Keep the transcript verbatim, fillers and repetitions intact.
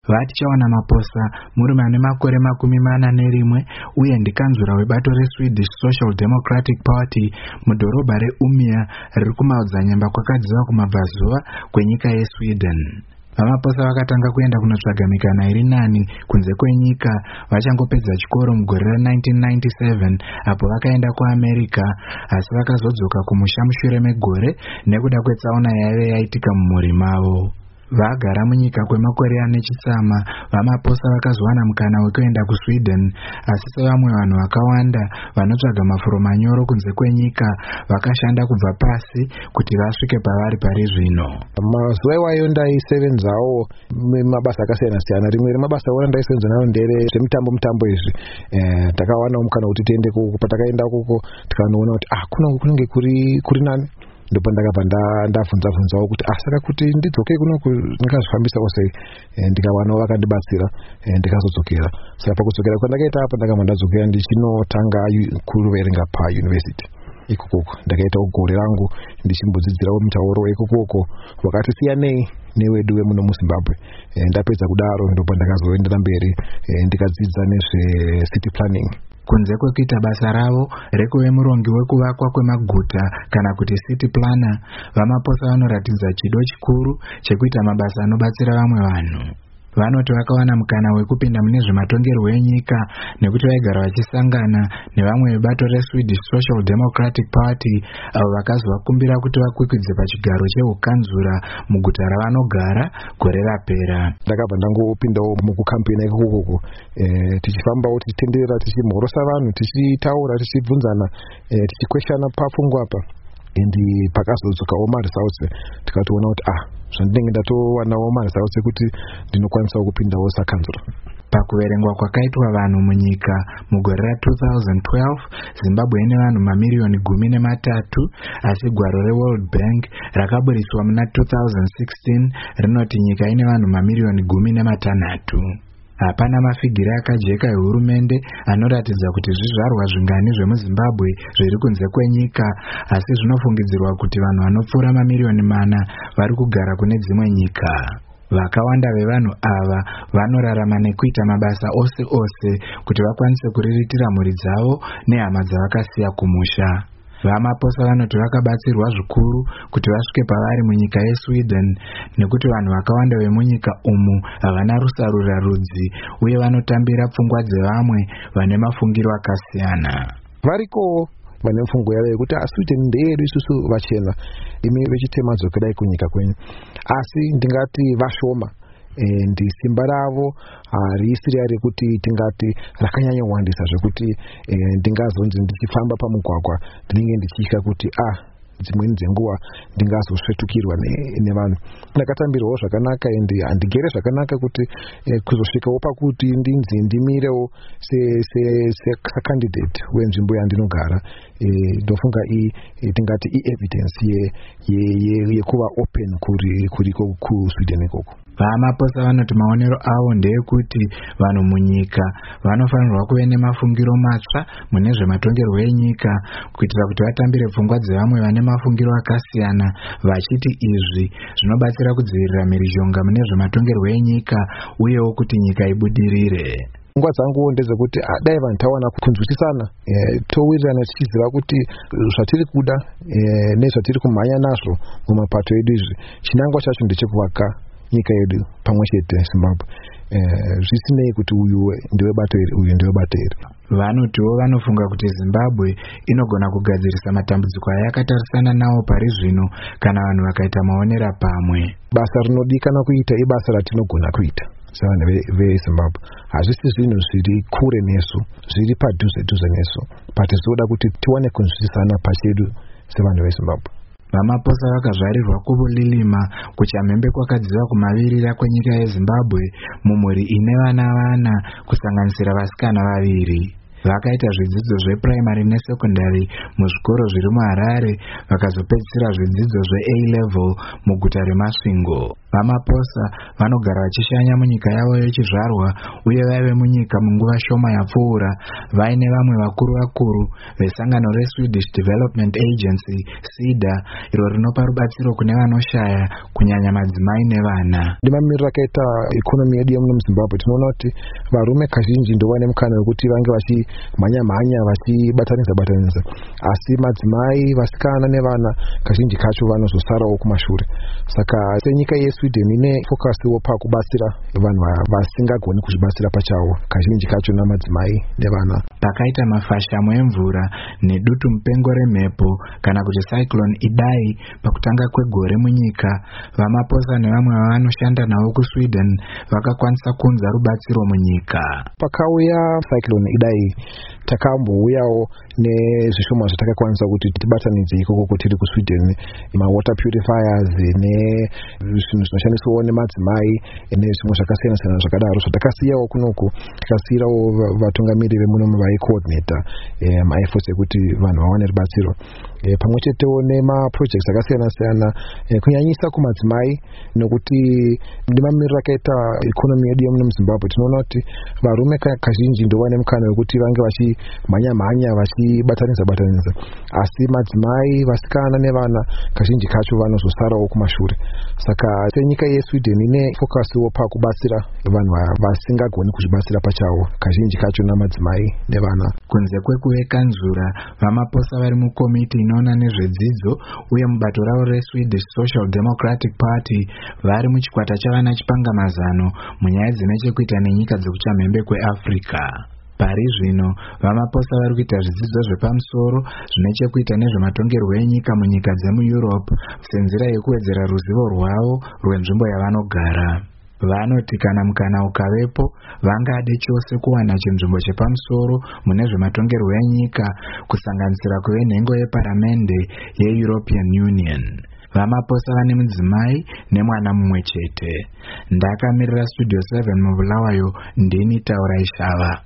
vati chawana maposa murume ane makore makumi mana nerimwe uye ndikanzura webato reSwedish Social Democratic Party mudhorobha reUmeå riri kumaodzanyemba kwakadziva kumabvazuva kwenyika yeSweden. Vamaposa vakatanga kuenda kunotsvaga mikana iri nani kunze kwenyika vachangopedza chikoro mugore ra1997 apo vakaenda kuAmerica, asi vakazodzoka kumusha mushure megore nekuda kwetsaona yaive yaitika mumhuri mavo. Vagara munyika kwemakore ane chitsama, vamaposa vakazowana mukana wekuenda kuSweden, asi sevamwe vanhu vakawanda vanotsvaga mafuro manyoro kunze kwenyika vakashanda kubva pasi kuti vasvike pavari pari zvino. Mazuva iwayo ndaisevenzawo mabasa akasiyana siyana. Rimwe remabasa aona ndaisevenza nawo ndere zvemitambo mitambo izvi. Eh takawanawo mukana kuti tiende kuko, patakaenda kuko tikanoona kuti ah kuno kunenge kuri kuri nani. Ndipo ndakabva ndabvunza bvunzawo kuti asaka kuti ndidzoke kuno ndingazvifambisa sei, ndikawanawo vakandibatsira ndikazodzokera. Saka pakudzokera kwandakaita apa ndakabva ndadzokera ndichinotanga kuverenga pauniversity ikokoko. Ndakaita gore rangu ndichimbodzidzirawo mutauro ikokoko wakati siyanei newedu wemuno muZimbabwe. Ndapedza kudaro ndipo ndakazoendera mberi ndikadzidza nezve city planning. Kunze kwekuita basa ravo rekuve murongi wekuvakwa kwemaguta kana kuti city planner, vamaposa vanoratidza chido chikuru chekuita mabasa anobatsira vamwe vanhu. Vanoti vakawana mukana wekupinda mune zvematongerwo enyika nekuti vaigara vachisangana nevamwe vebato reSwedish Social Democratic Party avo vakazovakumbira kuti vakwikwidzwe pachigaro cheukanzura muguta ravanogara gore rapera. Ndakabva ndangopindawo mukukampeni ikoko, eh tichifambawo tichitenderera tichimhorosa vanhu tichitaura tichibvunzana eh tichikweshana papfungwa apa. Indi pakazodzokawo maresults tikatoona kuti ah zvandinenge ndatowanawo maresults ekuti ndinokwanisa kupindawo sakanzura. Pakuverengwa kwakaitwa vanhu munyika mugore ra2012, Zimbabwe ine vanhu mamiliyoni gumi nematatu, asi gwaro reWorld Bank rakaburiswa muna two thousand sixteen rinoti nyika ine vanhu mamiliyoni gumi nematanhatu. Hapana mafigiri akajeka ehurumende anoratidza kuti zvizvarwa zvingani zvemuZimbabwe zviri kunze kwenyika, asi zvinofungidzirwa kuti vanhu vanopfuura mamiliyoni mana vari kugara kune dzimwe nyika. Vakawanda vevanhu ava vanorarama nekuita mabasa ose ose kuti vakwanise kuriritira mhuri dzavo nehama dzavakasiya kumusha. Vamaposa vanoti vakabatsirwa zvikuru kuti vasvike pavari munyika yeSweden nekuti vanhu vakawanda vemunyika umu havana rusarura rudzi uye vanotambira pfungwa dzevamwe vane mafungiro akasiyana. Variko vane mfungo yavo yekuti Sweden ndeyeri isusu vachena, imi vechitema dzokudai kunyika kwenyu. Asi ndingati vashoma. E, ndi simba ravo harisi rari kuti tingati rakanyanya kuwandisa zvekuti e, ndingazonzi ndichifamba pamugwagwa ndinenge ndichika kuti ah dzimweni dzenguva ndingazosvetukirwa nevanhu. Ndakatambirawo zvakanaka ende handigere zvakanaka kuti e, kuzosvikawo pakuti ndinzi ndimirewo se se se candidate wenzvimbo yandinogara. Ndofunga e, e, tingati i-evidence ye ye yekuva open kuri kuri kuSweden ikoko. Vamaposa vanoti maonero avo ndeyekuti vanhu munyika vanofanirwa kuve nemafungiro matsva mune zvematongerwo enyika kuitira kuti vatambire pfungwa dzevamwe vane mafungiro akasiyana, vachiti izvi zvinobatsira kudzivirira mhirizhonga mune zvematongerwo enyika uyewo kuti nyika ibudirire. Pfungwa dzangu ndedzekuti dai vanhu tawana kunzwisisana, e, towirirana tichiziva kuti zvatiri kuda e, nezvatiri kumhanya nazvo mumapato edu izvi chinangwa chacho ndechekuvaka nyika yedu pamwe chete Zimbabwe. Eh zvisinei kuti uyu ndiwe bato iri uyu ndiwe bato iri. Vanotiwo vanofunga kuti Zimbabwe inogona kugadzirisa matambudziko ayakatarisana nawo pari zvino kana vanhu vakaita maonera pamwe. Basa rinodikana kuita ibasa ratinogona kuita sevanhu veZimbabwe. Hazvisi zvinhu zviri kure nesu, zviri padhuze dhuze nesu, but tinoda kuti tiwane kunzwisisana pachedu sevanhu veZimbabwe. Vamaposa vakazvarirwa kuvulilima kuchamhembe kwakadziva kumavirira kwenyika yeZimbabwe mumhuri ine vana vana kusanganisira vasikana vaviri. Vakaita zvidzidzo zveprimary nesekondari muzvikoro zviri muHarare vakazopedzisira zvidzidzo zveA level muguta reMasvingo. Vamaposa vanogara vachishanya munyika yavo yechizvarwa uye vaive munyika munguva shoma yapfuura vaine vamwe vakuru vakuru vesangano reSwedish Development Agency SIDA iro rinopa rubatsiro kune vanoshaya kunyanya madzimai nevana. Ndimamiriro akaita ikonomi yedu yemuno muZimbabwe tinoona kuti varume kazhinji ndo vane mukana wekuti vange vachimhanya mhanya vachibatanidza batanidza, asi madzimai, vasikana nevana kazhinji kacho vanozosarawo kumashure. Saka senyika yeSweden ine focus pakubatsira vanhu vasingagoni kuzvibatsira pachavo, kazhinji kacho namadzimai nevana. Pakaita mafashamo emvura nedutu mupengo remhepo kana kuti cyclone Idai pakutanga kwegore munyika, vamaposa nevamwe vanoshanda navo kuSweden vakakwanisa kunza rubatsiro munyika. Pakauya cyclone Idai takambouyawo nezvishoma zvatakakwanisa kuti tibatanidze ikoko kutiri kuSweden, mawater purifiers nezvinhu zvinoshandiswawo nemadzimai nezvimwe zvakasiyana siyana zvakadaro zvatakasiyawo kunoku. Tikasiyirawo vatungamiriri muno vaikoordinata maefforts ekuti vanhu vawane rubatsiro pamwe chetewo nemaprojects akasiyana siyana kunyanyisa kumadzimai, nokuti ndimamiriro akaita ikonomi yedu yemuno muZimbabwe tinoona kuti varume kazhinji ndo vane mukana wekuti vange vachimhanya mhanya vachibatanidza batanidza, asi madzimai, vasikana nevana kazhinji kacho vanozosarawo kumashure. Saka senyika yeSweden ine focus pakubatsira vanhu vasingagoni kuzvibatsira pachavo, kazhinji kacho namadzimai nevana. Kunze kwekuveka nzura, vamaposa vari mukomiti inoona nezvedzidzo uye mubato ravo reSwedish Social Democratic Party vari muchikwata chavana chipangamazano munyaya dzine chekuita nenyika dzekuchamhembe kweAfrica. Pari zvino vamaposa vari kuita zvidzidzo zvepamusoro zvine chekuita nezvematongerwo enyika munyika dzemuEurope senzira yekuwedzera ruzivo rwavo rwenzvimbo yavanogara. Vanoti kana mukana ukavepo vangade chose kuwana chinzvimbo chepamusoro mune zvematongerwo enyika, kusanganisira kuve nhengo yeparamende yeEuropean Union. Vamaposa vane mudzimai nemwana mumwe chete. Ndakamirira Studio seven mubulawayo, ndini Taura Ishava.